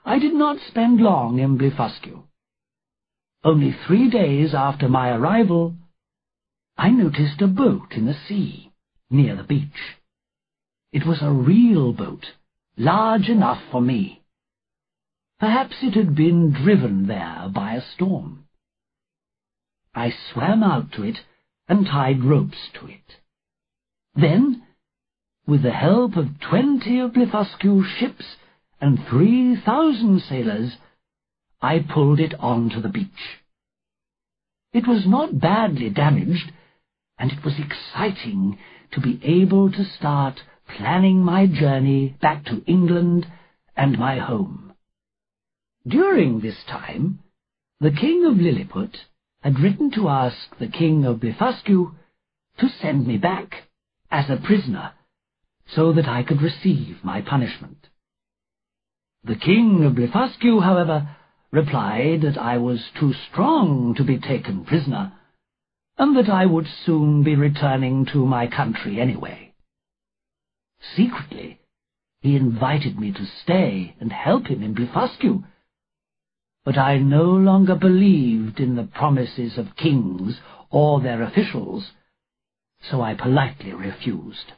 I did not spend long in Blefuscu. Only 3 days after my arrival, I noticed a boat in the sea, near the beach. It was a real boat, large enough for me. Perhaps it had been driven there by a storm. I swam out to it and tied ropes to it. Then, with the help of 20 of Blefuscu's ships and 3,000 sailors, I pulled it onto the beach. It was not badly damaged, and it was exciting to be able to start planning my journey back to England and my home. During this time, the King of Lilliput had written to ask the King of Blefuscu to send me back as a prisoner, so that I could receive my punishment. The King of Blefuscu, however, replied that I was too strong to be taken prisoner, and that I would soon be returning to my country anyway. Secretly, he invited me to stay and help him in Blefuscu, but I no longer believed in the promises of kings or their officials, so I politely refused.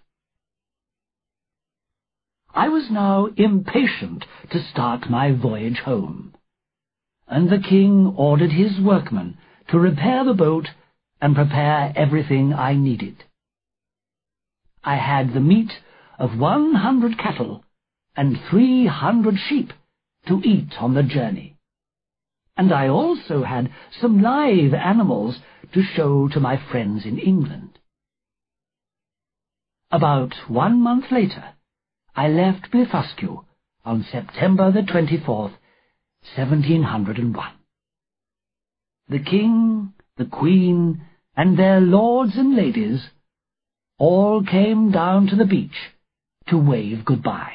I was now impatient to start my voyage home, and the king ordered his workmen to repair the boat and prepare everything I needed. I had the meat of 100 cattle and 300 sheep to eat on the journey, and I also had some live animals to show to my friends in England. About 1 month later, I left Blefuscu on September the 24th, 1701. The king, the queen, and their lords and ladies all came down to the beach to wave goodbye.